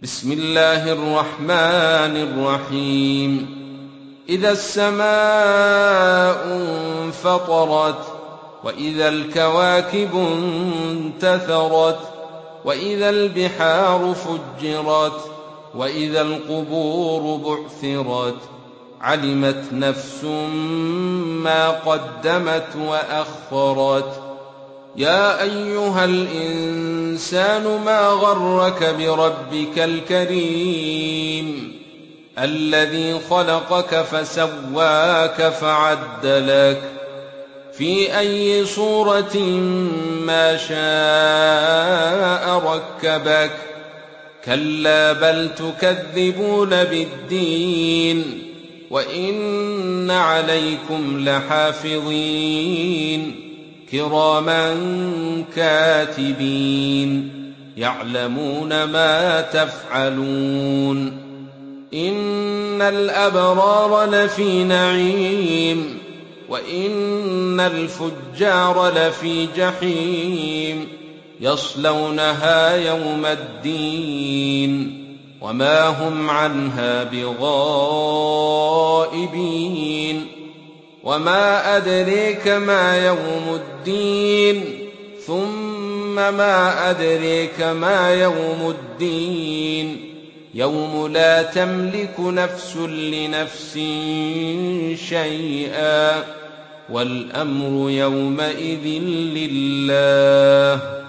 بسم الله الرحمن الرحيم. إذا السماء انفطرت، وإذا الكواكب انتثرت، وإذا البحار فجرت، وإذا القبور بعثرت، علمت نفس ما قدمت وأخرت. يا أيها الإنسان ما غرك بربك الكريم الذي خلقك فسواك فعدلك في أي صورة ما شاء ركبك. كلا بل تكذبون بالدين، وإن عليكم لحافظين كراما كاتبين يعلمون ما تفعلون. إن الأبرار لفي نعيم، وإن الفجار لفي جحيم، يصلونها يوم الدين وما هم عنها بغائبين. وما أدريك ما يوم الدين، ثم ما أدريك ما يوم الدين، يوم لا تملك نفس لنفس شيئا، والأمر يومئذ لله.